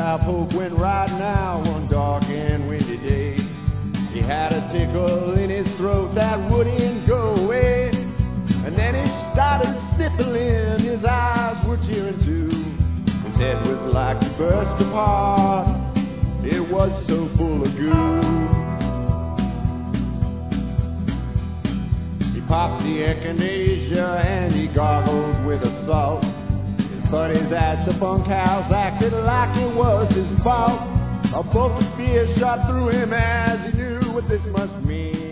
cowpoke went riding out one dark and windy day. He had a tickle in his throat that wouldn't go away. And then he started sniffling, his eyes were tearing too. His head was like to burst apart, it was so full of goo. He popped the echinacea and he gargled with a salt. His buddies at the bunkhouse acted like it was his fault. A bolt of fear shot through him as he knew what this must mean.